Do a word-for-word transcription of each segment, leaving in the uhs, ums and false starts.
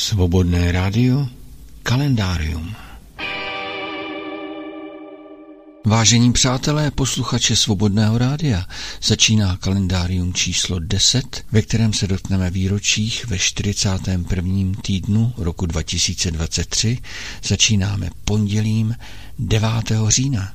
Svobodné rádio, kalendárium. Vážení přátelé, posluchače Svobodného rádia, začíná kalendárium číslo deset, ve kterém se dotkneme výročích ve čtyřicátém prvním týdnu roku dva tisíce dvacet tři. Začínáme pondělím devátého října.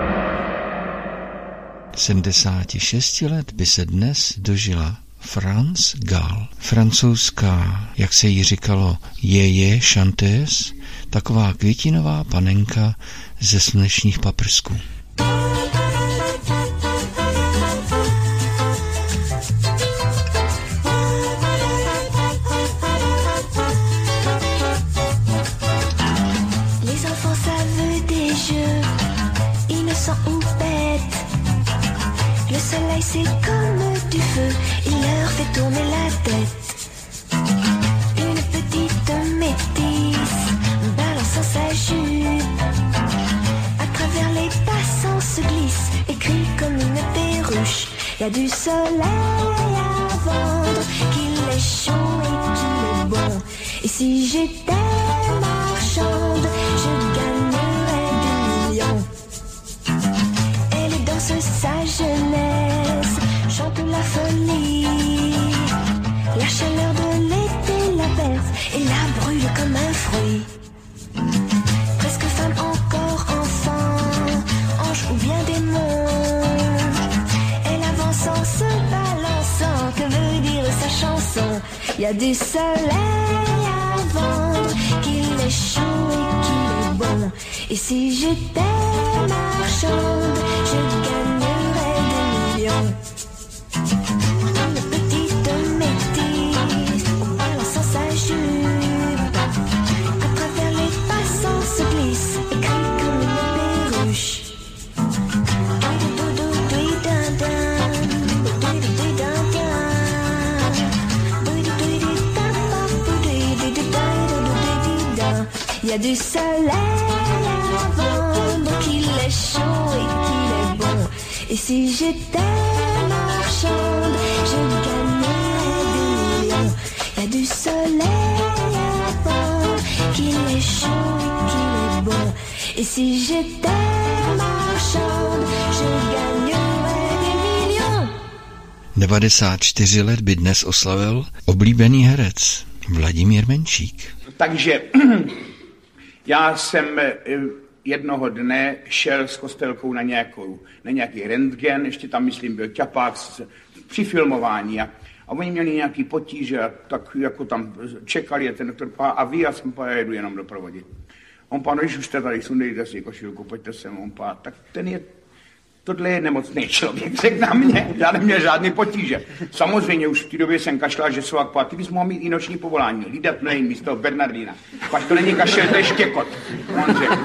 sedmdesáti šesti let by se dnes dožila France Gall, francouzská, jak se jí říkalo, Jeje Chanteuse, taková květinová panenka ze slunečních paprsků. Les enfants savent des jeux, innocents ou bêtes. Le soleil c'est comme du feu, il leur fait tourner la tête. Une petite métisse balançant sa jupe, à travers les passants se glisse et crie comme une perruche. Y a du soleil à vendre, qu'il est chaud et qu'il est bon. Et si j'étais marchande, je gagnerais des millions. Elle est dans sa jeunesse, chante la folie. La chaleur de l'été la berce et la brûle comme un fruit. Presque femme, encore enfant, ange ou bien démon. Elle avance en se balançant, que veut dire sa chanson? Y a du soleil à vendre, qu'il est chaud et qu'il est bon. Et si j'étais marchande, je gagnerais des millions. Une petite métisse balançant sa jupe, à travers les passants se glisse et crie comme une perruche. Il y a du soleil à vendre, qu'il est chaud et qu'il est bon. Et si j'étais marchande, je gagnerais des millions. Il y a du soleil à vendre, qu'il est chaud et qu'il est bon. Et si j'étais marchande, je gagnerais des millions. devadesát čtyři let by dnes oslavil oblíbený herec Vladimír Menšík. Takže já jsem jednoho dne šel s Kostelkou na, nějakou, na nějaký rentgen, ještě tam, myslím, byl ťapák při filmování a, a oni měli nějaký potíže a tak jako tam čekali a ten doktor pá, a vy, já jsem pá, já jedu jenom doprovodit. On pá, no když už jste tady, sundejte si košilku, pojďte sem, on pá, tak ten je, tohle je nemocný člověk, řekl na mě, já neměl žádný potíže. Samozřejmě už v té době jsem kašlal, že jsou akpá, ty bys mohl mít i noční povolání, hlídat mlejn místo Bernardína. Pak to není kašel, to je štěkot. On řekl.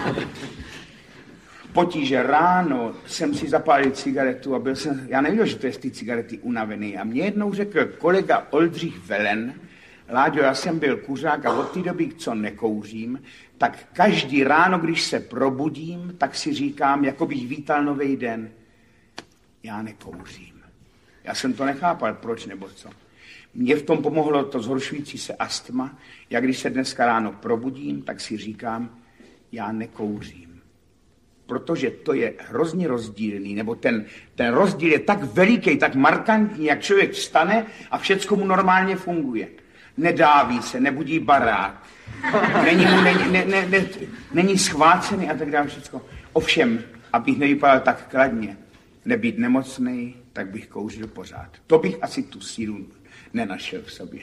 Potíže, ráno jsem si zapálil cigaretu a byl jsem, já nevěděl, že to je z té cigarety unavený. A mě jednou řekl kolega Oldřich Velen, Láďo, já jsem byl kuřák a od té doby, co nekouřím, tak každý ráno, když se probudím, tak si říkám, jako bych vítal nový den. Já nekouřím. Já jsem to nechápal, proč nebo co. Mně v tom pomohlo to zhoršující se astma. Já když se dneska ráno probudím, tak si říkám, já nekouřím. Protože to je hrozně rozdílný, nebo ten, ten rozdíl je tak veliký, tak markantní, jak člověk vstane a všecko mu normálně funguje. Nedáví se, nebudí barák, není, mu, není, ne, ne, ne, není schvácený a tak dále všecko. Ovšem, abych nevypadal tak kladně, nebýt nemocnej, tak bych kouřil pořád. To bych asi tu sílu nenašel v sobě.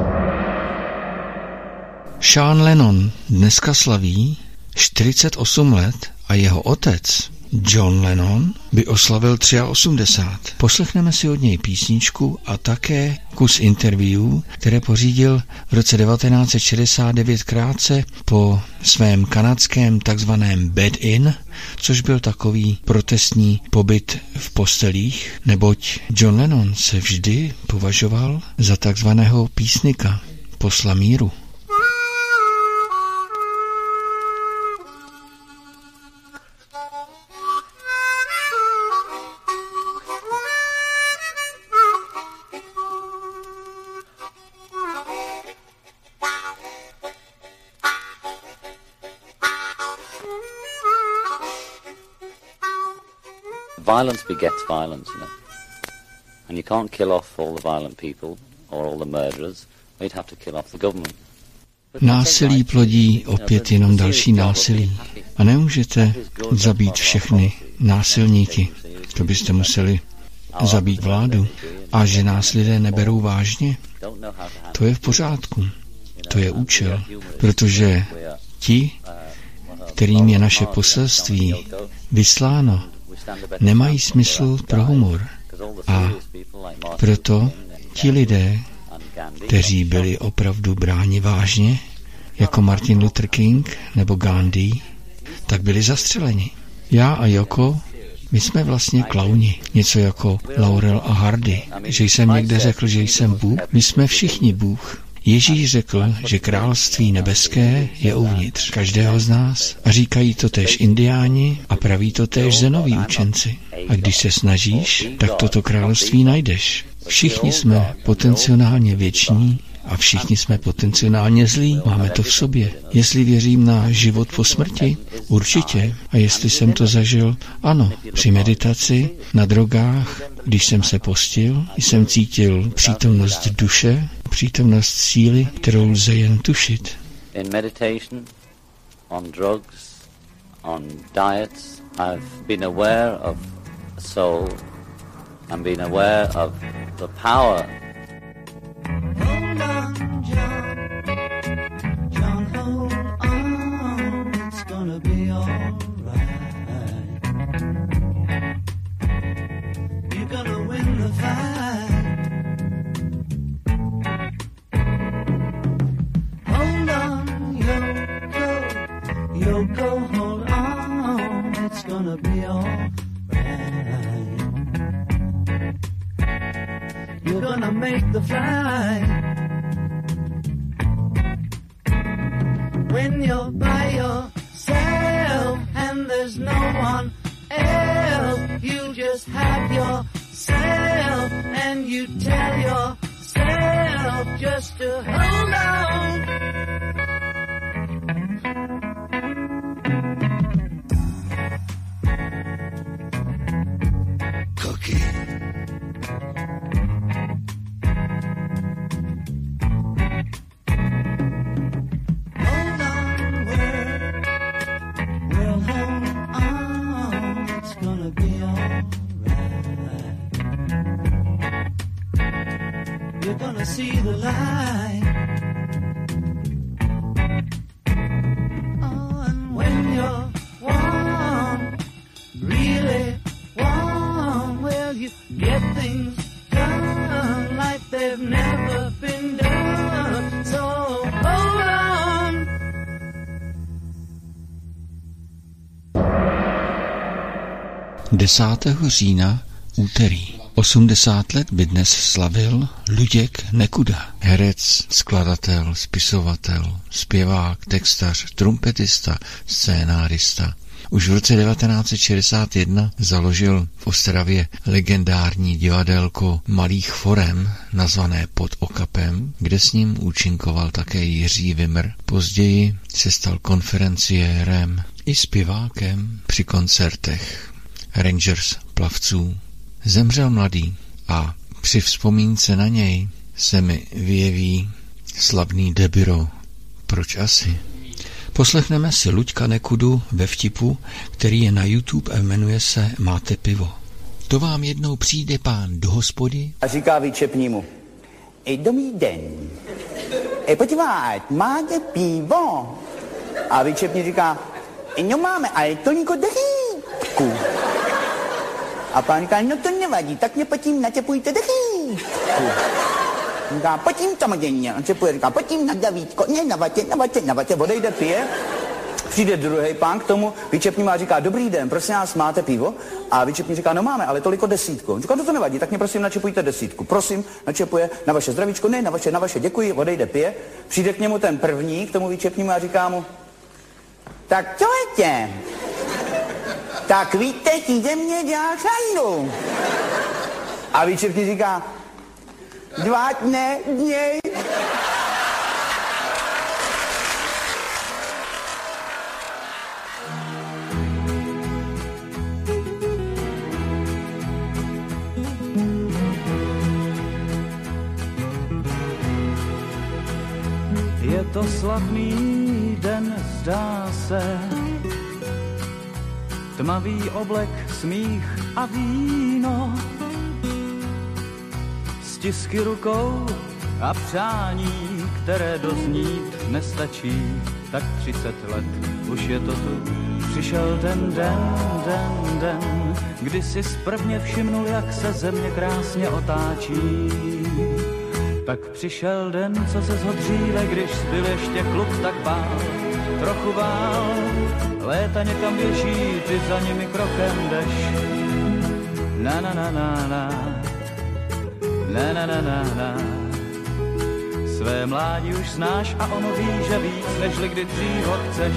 Sean Lennon dneska slaví čtyřicet osm let a jeho otec John Lennon by oslavil osmdesát tři. Poslechneme si od něj písničku a také kus interview, které pořídil v roce devatenáct set šedesát devět krátce po svém kanadském takzvaném bed-in, což byl takový protestní pobyt v postelích, neboť John Lennon se vždy považoval za takzvaného písnika, posla míru. violence begets violence, you know. And you can't kill off all the violent people or all the murderers. You'd have to kill off the government. Násilí plodí opět jenom další násilí. A nemůžete zabít všechny násilníky. To byste museli zabít vládu. A že nás lidé neberou vážně, to je v pořádku. To je účel. Protože ti, kterým je naše poselství vysláno, nemají smysl pro humor. A proto ti lidé, kteří byli opravdu bráni vážně, jako Martin Luther King nebo Gandhi, tak byli zastřeleni. Já a Joko, my jsme vlastně klauni. Něco jako Laurel a Hardy. Že jsem někde řekl, že jsem Bůh, my jsme všichni Bůh. Ježíš řekl, že království nebeské je uvnitř každého z nás. A říkají to též indiáni a praví to též zenoví učenci. A když se snažíš, tak toto království najdeš. Všichni jsme potenciálně věční a všichni jsme potenciálně zlí. Máme to v sobě. Jestli věřím na život po smrti, určitě. A jestli jsem to zažil, ano. Při meditaci, na drogách, když jsem se postil, jsem cítil přítomnost duše, přítomnost síly, kterou lze jen tušit. In meditation, on drugs, on diets, I've been aware of a soul and been aware of the power. Hold on, John. John, hold on. It's gonna be alright. You're gonna win the fight. Hold on, Yoko. Yoko, hold on. It's gonna be alright. You're gonna make the flight. When you're by yourself and there's no one else, you just have yourself and you tell yourself just to hold on. Cookie. You're gonna see the light. Oh, and when you're warm, really warm, well, you get things done like they've never been done. So hold on. desátého října, úterý. osmdesát let by dnes slavil Luděk Nekuda. Herec, skladatel, spisovatel, zpěvák, textař, trumpetista, scénárista. Už v roce devatenáct set šedesát jedna založil v Ostravě legendární divadelko malých forem, nazvané Pod okapem, kde s ním účinkoval také Jiří Vimr. Později se stal konferenciérem i zpěvákem při koncertech Rangers plavců. Zemřel mladý a při vzpomínce na něj se mi vyjeví slavný Debiro. Proč asi? Poslechneme si Luďka Nekudu ve vtipu, který je na YouTube a jmenuje se Máte pivo. To vám jednou přijde pán do hospody a říká výčepnímu: Ej, dobrý den. Ej, podívej, máte pivo? A výčepní říká: No máme, ale to niko dechítku. A pán říká: No to nevadí, tak mě potím natěpujte dechítku. Říká: Potím samozřejmě. On čepuje, říká: Potím na davítko. Ne, na vatě, na vatě, na vatě. Odejde, pije. Přijde druhý pán k tomu, výčepní a říká: Dobrý den, prosím vás, máte pivo? A výčepní říká: No máme, ale toliko desítku. On říká: No to nevadí, tak mě prosím načepujte desítku. Prosím, načepuje: Na vaše zdravíčko. Ne, na vaše, na vaše, děkuji. Odejde, pije. Přijde k němu ten první, k tomu výčepnímu a říká mu: Tak čojete, tak víte, ti ze mě dělá šandu. A výčepní říká: Dva dne, dněj. to slavný den, zdá se. Tmavý oblek, smích a víno, stisky rukou a přání, které doznít nestačí. Tak třicet let už je to tu. Přišel ten den, den, den, kdy si sprvně všimnul, jak se země krásně otáčí. Tak přišel den, co se zho dříve, když byl ještě kluk, tak bál, trochu bál. Léta někam běží, ty za nimi krokem jdeš. Na na na na na, na na na na na. Své mládí už znáš a ono ví, že víc, nežli kdy dřív ho chceš.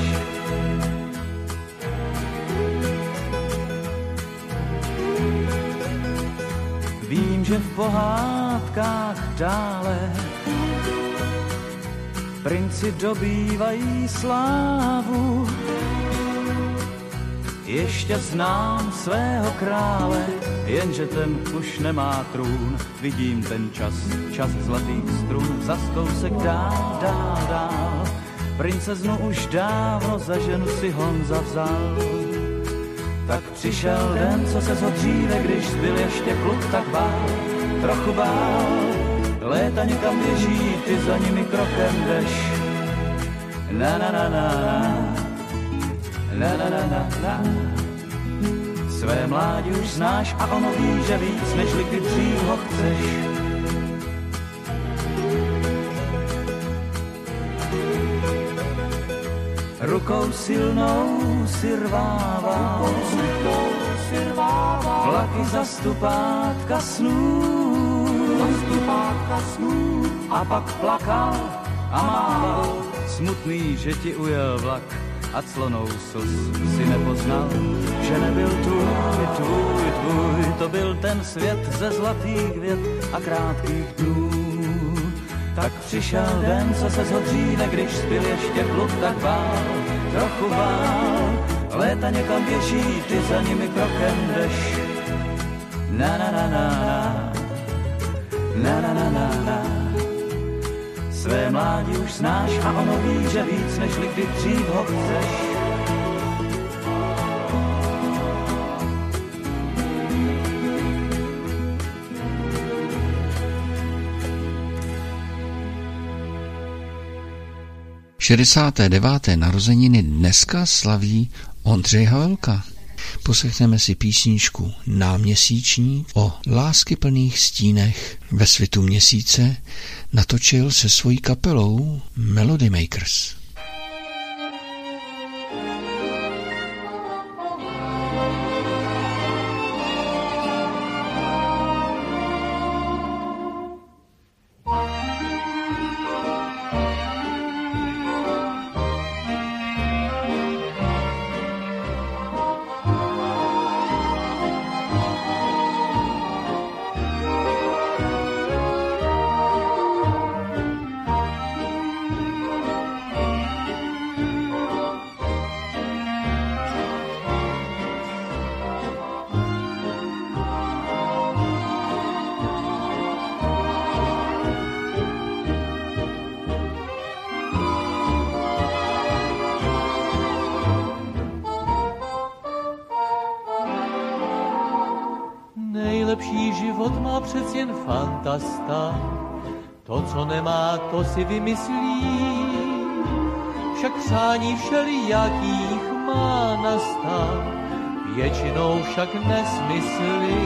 Vím, že v pohádkách dále princi dobývají slávu. Ještě znám svého krále, jenže ten už nemá trůn. Vidím ten čas, čas zlatých strun, zas kousek dál, dál, dál. Princeznu už dávno za ženu si Honza vzal. Tak přišel den, co se zho dříve, když byl ještě kluk, tak bál, trochu bál. Léta někam běží, ty za nimi krokem jdeš. Na na na na na, na na na na na. Své mládí už znáš a ono ví, že víc, nežli kdy dřív ho chceš. Rukou silnou si rvával vlaky zastupátka snů, a pak plakal a mával, smutný, že ti ujel vlak a clonou slz si nepoznal, že nebyl tvůj, tvůj, tvůj, to byl ten svět ze zlatých vět a krátkých dnů. Tak přišel den, co se zho dříve, když byl ještě kluk, tak bál, trochu bál. Léta někam běží, ty za nimi krokem jdeš. Na na na na na, na na na na na. Své mládí už znáš a ono ví, že víc, nežli kdy dřív ho chceš. šedesáté deváté narozeniny dneska slaví Ondřej Havelka. Poslechneme si písničku Náměsíčník o láskyplných stínech. Ve svitu měsíce natočil se svojí kapelou Melody Makers. Nejlepší život má přec jen fantasta, to, co nemá, to si vymyslí. Však přání všelijakých má nastat, většinou však nesmysly.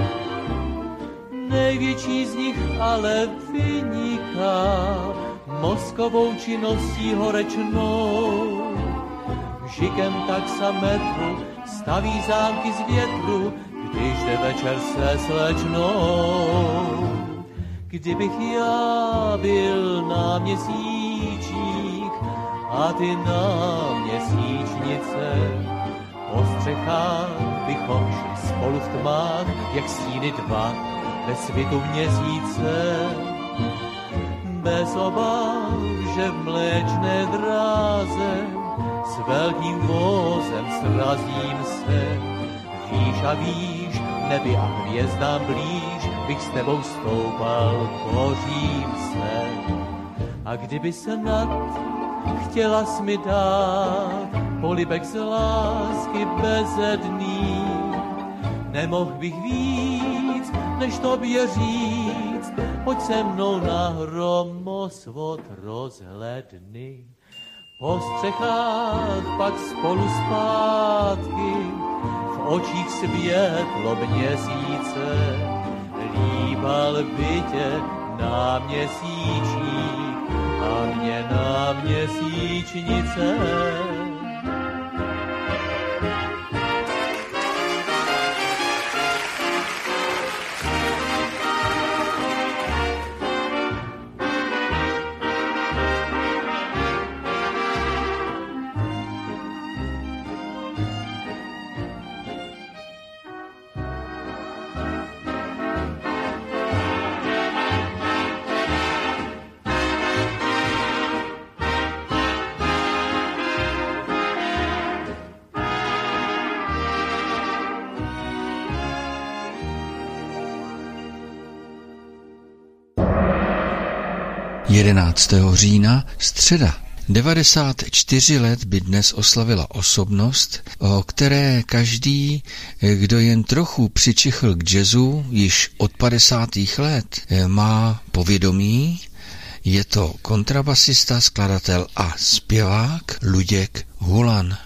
Největší z nich ale vyniká mozkovou činností horečnou. Žikem taxametru staví zámky z větru, když jde večer se slečnou. Kdybych já byl náměsíčník a ty náměsíčnice, po střechách bychom šli spolu v tmách, jak stíny dva ve svitu měsíce. Bez obav, že v mléčné dráze s velkým vozem srazím se. Víš a víš, nebi a hvězdám blíž, bych s tebou stoupal, bořím se. A kdyby snad chtěla jsi mi dát polibek z lásky bezedný, nemohl bych víc, než tobě říct, pojď se mnou na hromosvod rozhledny. Po střechách pak spolu zpátky, v očích světlo měsíce, líbal by tě na měsíčník a mě na měsíčnice. jedenáctého října, středa. devadesát čtyři let by dnes oslavila osobnost, o které každý, kdo jen trochu přičichl k jazzu již od padesátých let, má povědomí. Je to kontrabasista, skladatel a zpěvák Luděk Hulan.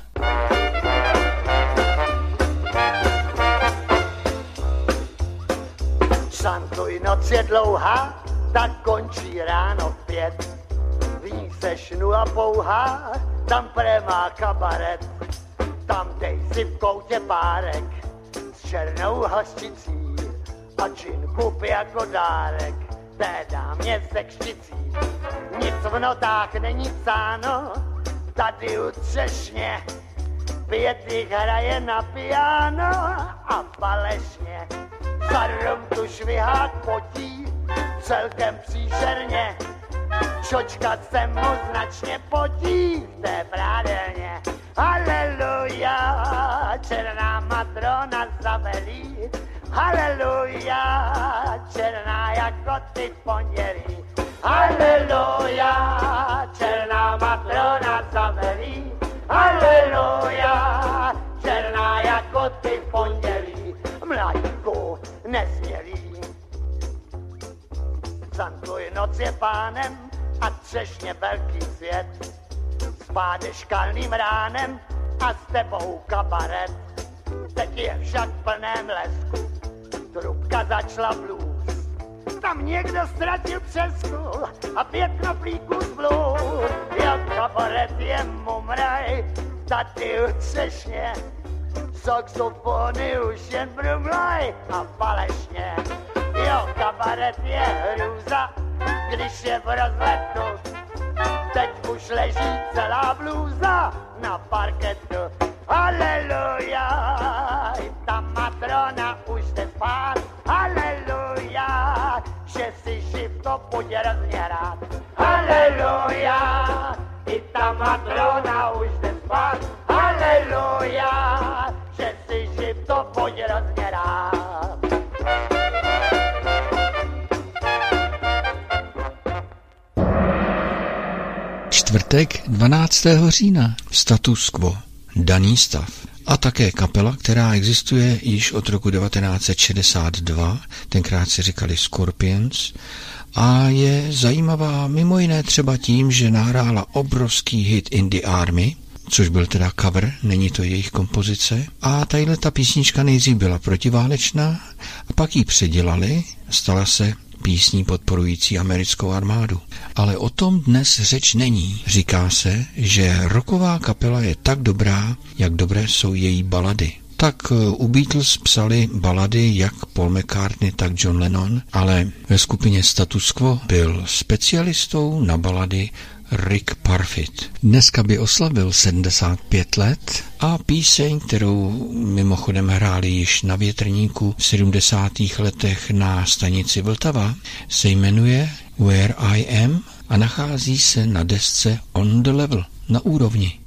Šantuj, noc je dlouhá, tak končí ráno v pět. V ní seš nula pouhá, tam premá kabaret. Tam dej si v koutě párek s černou hořčicí a džin kup jako dárek té dámě se křticí. Nic v notách není psáno, tady u třešně Pětik hraje na piano a falešně. Za rum tu švihák potí celkem příšerně. Čočkat se mu značně potí v té prádelně. Haleluja, černá matrona zavelí. Haleluja, černá jako ty pondělí. Haleluja, černá matrona zavelí. Haleluja, černá jako ty pondělí. Mladíku nesmělý. Santuj, noc je pánem a třešně velký svět. Spáde škalným ránem a s tebou kabaret. Teď je však v plném lesku, trubka začala blues. Tam někdo ztratil přesku a pět knoflíků z blues. Jak kabaret je mumraj, tady u třešně. Saxofony už jen brumlaj a falešně. Jo, kabaret je hrůza, když je v rozletu. Teď už leží celá blůza na parketu. Haleluja, i ta matrona už jde spát. Haleluja, že si živ to buď hrozně rád. Haleluja, i ta matrona už jde spát. Haleluja, že si živ to buď hrozně rád. Čtvrtek dvanáctého října. Status quo. Daný stav. A také kapela, která existuje již od roku devatenáct set šedesát dva, tenkrát si říkali Scorpions, a je zajímavá mimo jiné třeba tím, že nahrála obrovský hit In the Army, což byl teda cover, není to jejich kompozice. A tadyhle ta písnička nejdřív byla protiválečná a pak ji předělali, stala se písní podporující americkou armádu. Ale o tom dnes řeč není. Říká se, že rocková kapela je tak dobrá, jak dobré jsou její balady. Tak u Beatles psali balady jak Paul McCartney, tak John Lennon, ale ve skupině Status Quo byl specialistou na balady Rick Parfitt. Dneska by oslavil sedmdesát pět let a píseň, kterou mimochodem hráli již na Větrníku v sedmdesátých letech na stanici Vltava, se jmenuje Where I Am a nachází se na desce On the Level, na úrovni.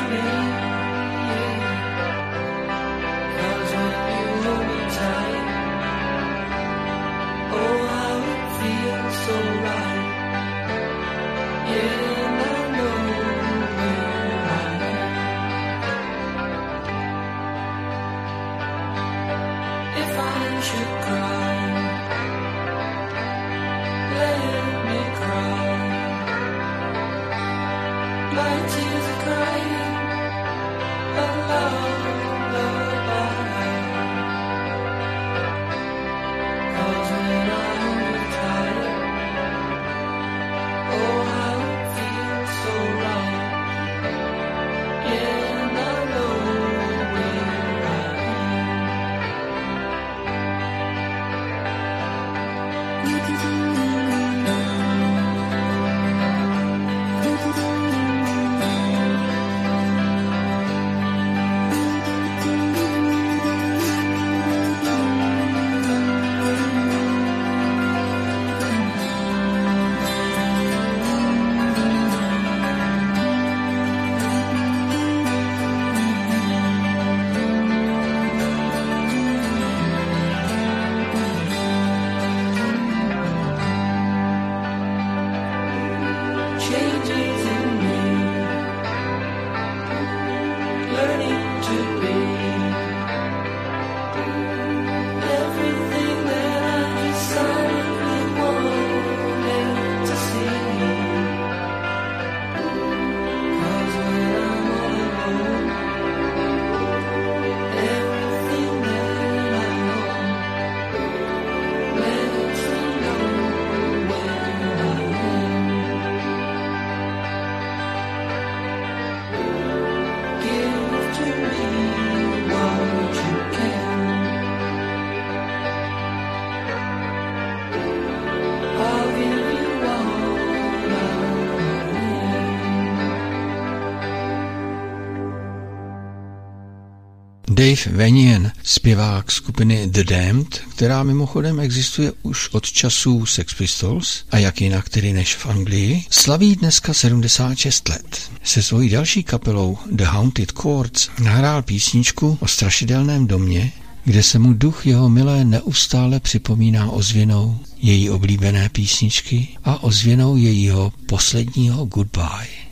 Dave Vanian, zpěvák skupiny The Damned, která mimochodem existuje už od časů Sex Pistols a jak jinak tedy než v Anglii, slaví dneska sedmdesát šest let. Se svojí další kapelou The Haunted Chords nahrál písničku o strašidelném domě, kde se mu duch jeho milé neustále připomíná ozvěnou její oblíbené písničky a ozvěnou jejího posledního goodbye.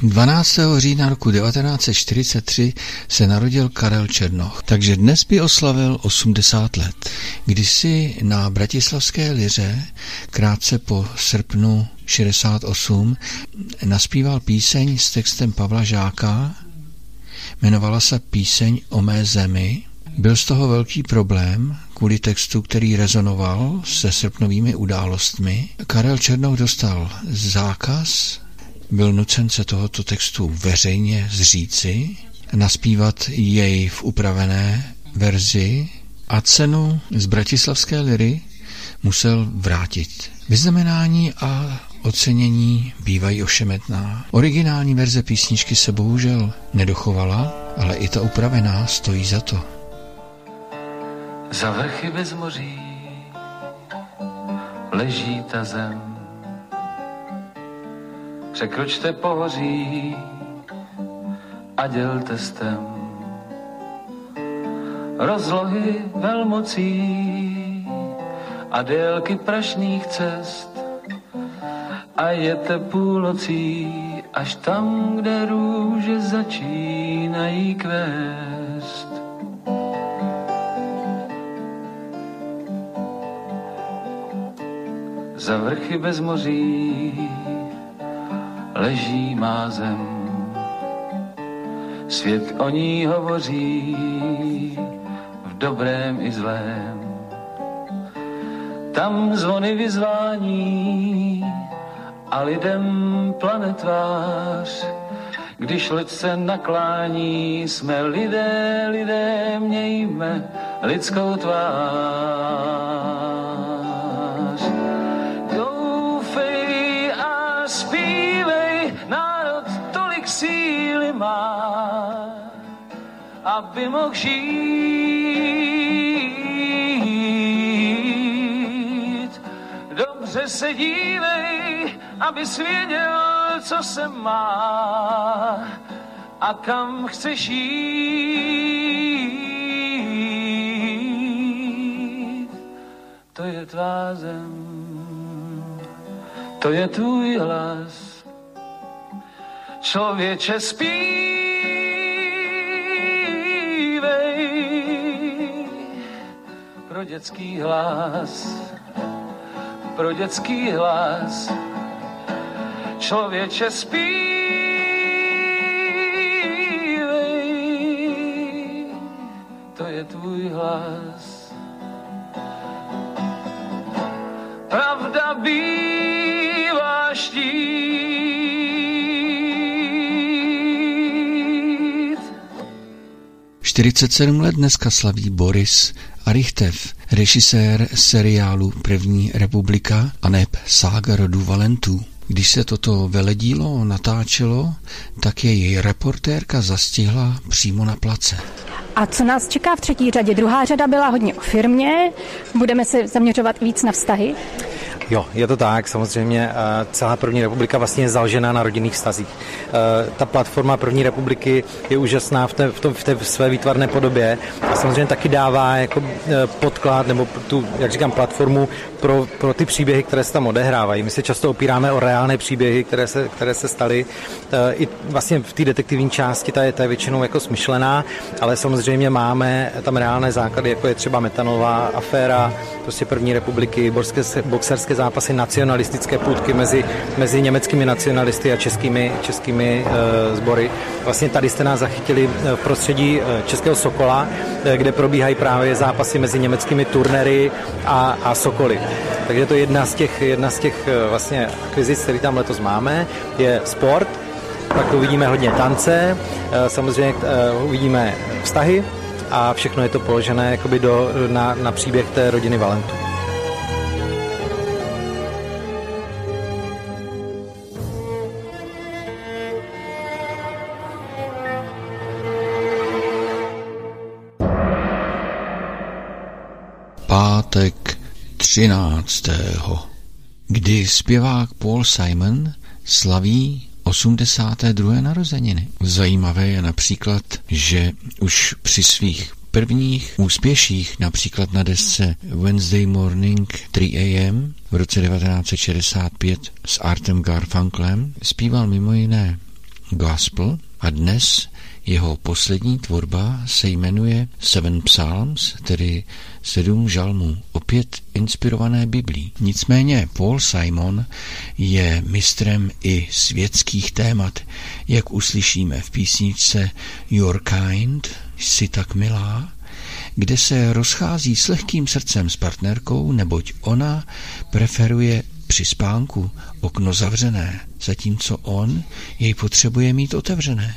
dvanáctého října roku devatenáct set čtyřicet tři se narodil Karel Černoch, takže dnes by oslavil osmdesát let. Kdysi na Bratislavské liře krátce po srpnu šedesát osm naspíval píseň s textem Pavla Žáka, jmenovala se Píseň o mé zemi. Byl z toho velký problém kvůli textu, který rezonoval se srpnovými událostmi. Karel Černoch dostal zákaz, byl nucen se tohoto textu veřejně zříci, naspívat jej v upravené verzi a cenu z Bratislavské liry musel vrátit. Vyznamenání a ocenění bývají ošemetná. Originální verze písničky se bohužel nedochovala, ale i ta upravená stojí za to. Za vrchy bez moří leží ta zem. Překročte pohoří a dělte stem. Rozlohy velmocí a délky prašných cest a jete půlnocí až tam, kde růže začínají kvést. Za vrchy bez moří leží má zem. Svět o ní hovoří v dobrém i zlém. Tam zvony vyzvání a lidem plane tvář. Když lid se naklání, jsme lidé, lidé, mějme lidskou tvář. Doufej a zpívej, národ tolik síly má, aby mohl žít. Dobře se dívej, abys věděl, co se má a kam chceš jít. To je tvá zem, to je tvůj hlas. Člověče, zpívej pro dětský hlas, pro dětský hlas. Člověče, zpívej, to je tvůj hlas. Pravda bývá štít. čtyřicet sedm let dneska slaví Boris Arychtev, režisér seriálu První republika a neb Sága rodu Valentů. Když se toto veledílo natáčelo, tak jej reportérka zastihla přímo na place. A co nás čeká v třetí řadě? Druhá řada byla hodně o firmě, budeme se zaměřovat víc na vztahy? Jo, je to tak, samozřejmě celá První republika vlastně je založená na rodinných vztazích. Ta platforma První republiky je úžasná v té, v tom, v té své výtvarné podobě a samozřejmě taky dává jako podklad nebo tu, jak říkám, platformu pro, pro ty příběhy, které se tam odehrávají. My se často opíráme o reálné příběhy, které se, které se staly. I vlastně v té detektivní části ta je, ta je většinou jako smyšlená, ale samozřejmě máme tam reálné základy, jako je třeba metanolová aféra, prostě První republiky, boxerské, boxerské zápasy, nacionalistické půtky mezi, mezi německými nacionalisty a českými, českými e, sbory. Vlastně tady jste nás zachytili v prostředí českého Sokola, kde probíhají právě zápasy mezi německými turnery a, a Sokoly. Takže to je jedna z těch, jedna z těch vlastně akvizic, které tam letos máme, je sport, pak uvidíme hodně tance, samozřejmě uvidíme vztahy a všechno je to položené jakoby do, na, na příběh té rodiny Valentů. Pátek třináctého kdy zpěvák Paul Simon slaví osmdesáté druhé narozeniny. Zajímavé je například, že už při svých prvních úspěších, například na desce Wednesday Morning tři a m v roce devatenáct set šedesát pět s Artem Garfunklem, zpíval mimo jiné Gospel a dnes jeho poslední tvorba se jmenuje Seven Psalms, tedy sedm žalmů, opět inspirované Biblí. Nicméně Paul Simon je mistrem i světských témat, jak uslyšíme v písničce Your Kind, jsi tak milá, kde se rozchází s lehkým srdcem s partnerkou, neboť ona preferuje při spánku okno zavřené, zatímco on jej potřebuje mít otevřené.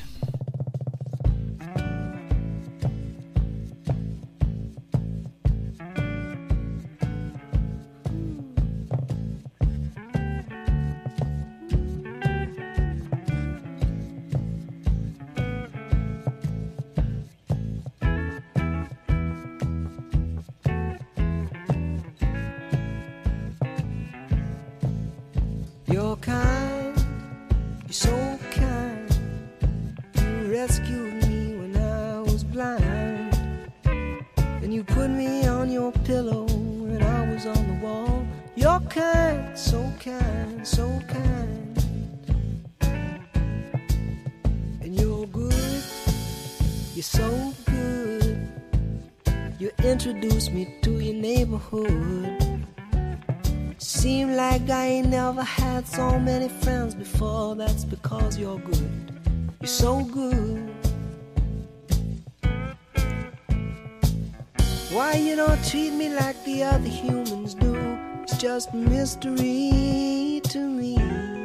You're kind, you're so kind. You rescued me when I was blind. And you put me on your pillow when I was on the wall. You're kind, so kind, so kind. And you're good, you're so good. You introduced me to your neighborhood. Seem like I ain't never had so many friends before. That's because you're good. You're so good. Why you don't treat me like the other humans do? It's just a mystery to me.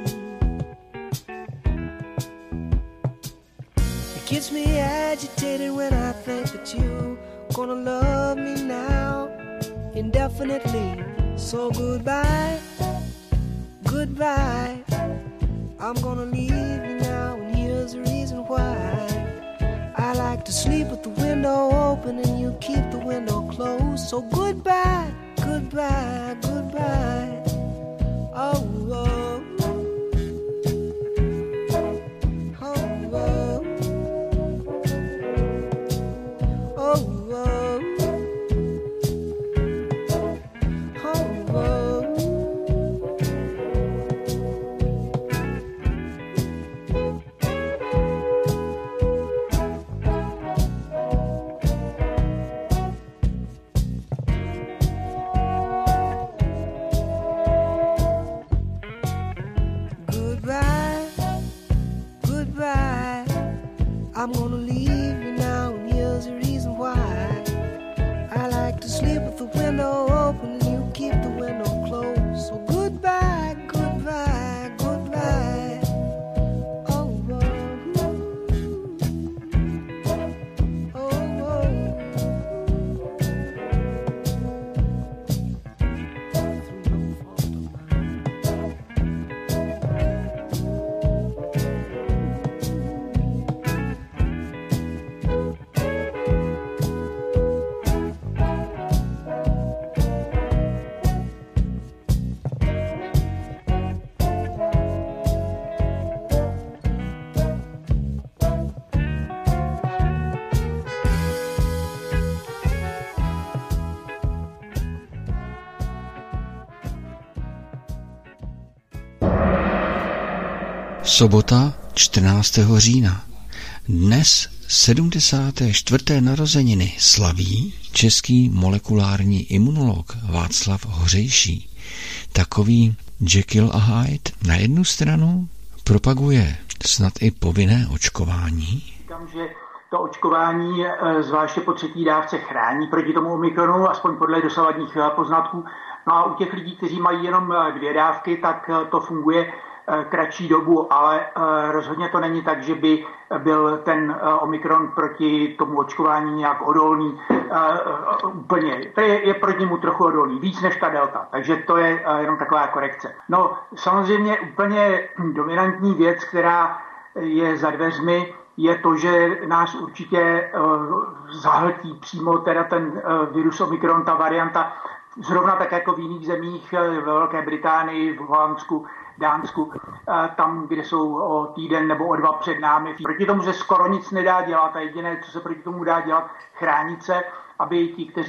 It gets me agitated when I think that you're gonna love me now indefinitely. So goodbye, goodbye. I'm gonna leave you now, and here's the reason why. I like to sleep with the window open and you keep the window closed. So goodbye, goodbye, goodbye. Oh, oh. Oh, oh. Oh, oh. I'm gonna leave you now, and here's the reason why. I like to sleep with the window open and you keep the window closed. So goodbye, goodbye, goodbye. Oh, oh, oh, oh. Sobota čtrnáctého října. Dnes sedmdesáté čtvrté narozeniny slaví český molekulární imunolog Václav Hořejší. Takový Jekyll a Hyde. Na jednu stranu propaguje snad i povinné očkování. Říkám, že to očkování zvláště po třetí dávce chrání proti tomu omikronu, aspoň podle dosavadních poznatků. No a u těch lidí, kteří mají jenom dvě dávky, tak to funguje kratší dobu, ale rozhodně to není tak, že by byl ten omikron proti tomu očkování nějak odolný úplně. To je, je proti němu trochu odolný, víc než ta delta, takže to je jenom taková korekce. No samozřejmě úplně dominantní věc, která je za dveřmi, je to, že nás určitě zahltí přímo teda ten virus omikron, ta varianta, zrovna tak jako v jiných zemích, ve Velké Británii, v Holandsku, Dánsku, tam, kde jsou o týden nebo o dva před námi. Proti tomu se skoro nic nedá dělat a jediné, co se proti tomu dá dělat, chránit se, aby ti, kteří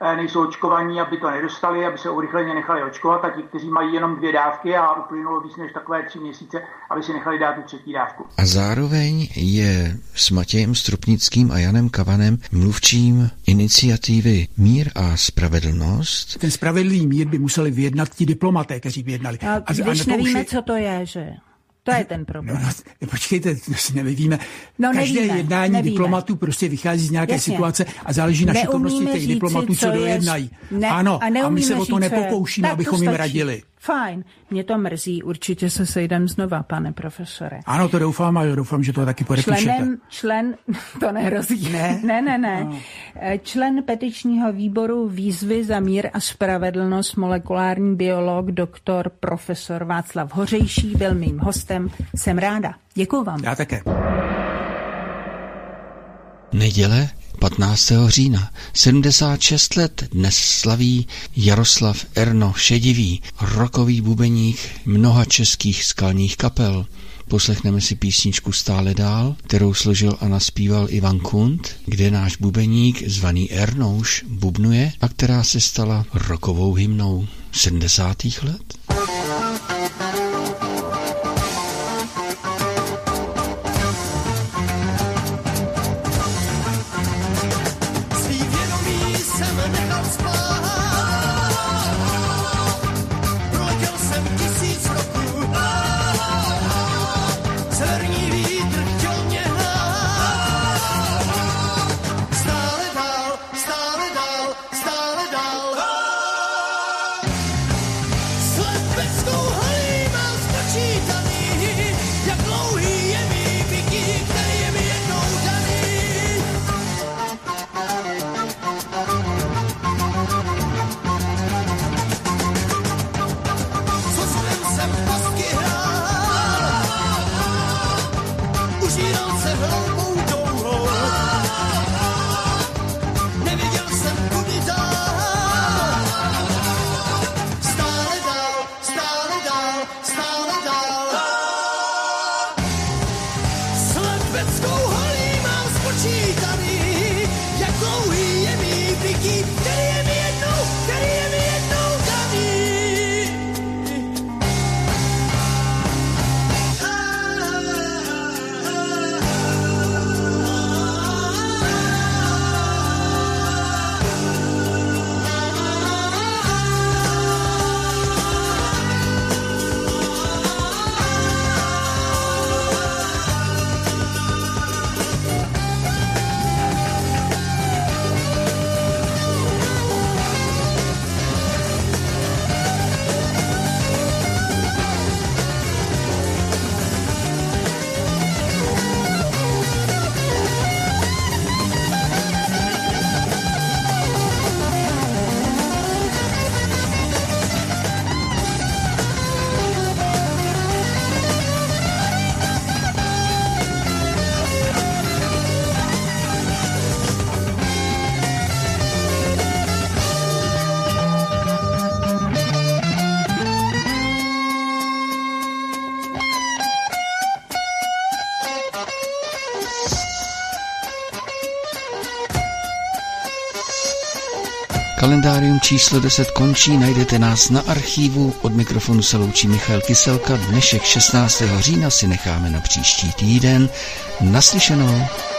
nejsou očkovaní, aby to nedostali, aby se urychleně nechali očkovat, a ti, kteří mají jenom dvě dávky a uplynulo víc než takové tři měsíce, aby si nechali dát tu třetí dávku. A zároveň je s Matějem Stropnickým a Janem Kavanem mluvčím iniciativy Mír a spravedlnost. Ten spravedlivý mír by museli vyjednat ti diplomaté, kteří vyjednali. A, a když a nevíme, je... co to je, že... To je ten problém. No, no, počkejte, to si nevíme. No, Každé nevíme, jednání nevíme. diplomatů prostě vychází z nějaké Jasně. situace a záleží na šikovnosti těch diplomatů, co dojednají. Ne, ano, a, a my se o to nepokoušíme, tak abychom to jim radili. Fajn, mě to mrzí, určitě se sejdem znova, pane profesore. Ano, to doufám a doufám, že to taky podepíšete. Členem, člen, to nehrozí. Ne? Ne, ne, ne. No. Člen petičního výboru Výzvy za mír a spravedlnost, molekulární biolog, doktor profesor Václav Hořejší byl mým hostem. Jsem ráda. Děkuju vám. Já také. Neděle patnáctého října, sedmdesát šest let dnes slaví Jaroslav Erno Šedivý, rockový bubeník mnoha českých skalních kapel. Poslechneme si písničku Stále dál, kterou složil a naspíval Ivan Kunt, kde náš bubeník zvaný Ernouš bubnuje a která se stala rockovou hymnou sedmdesátých let. Kalendárium číslo deset končí, najdete nás na archívu, od mikrofonu se loučí Michal Kyselka, dnešek šestnáctého října si necháme na příští týden. Naslyšenou.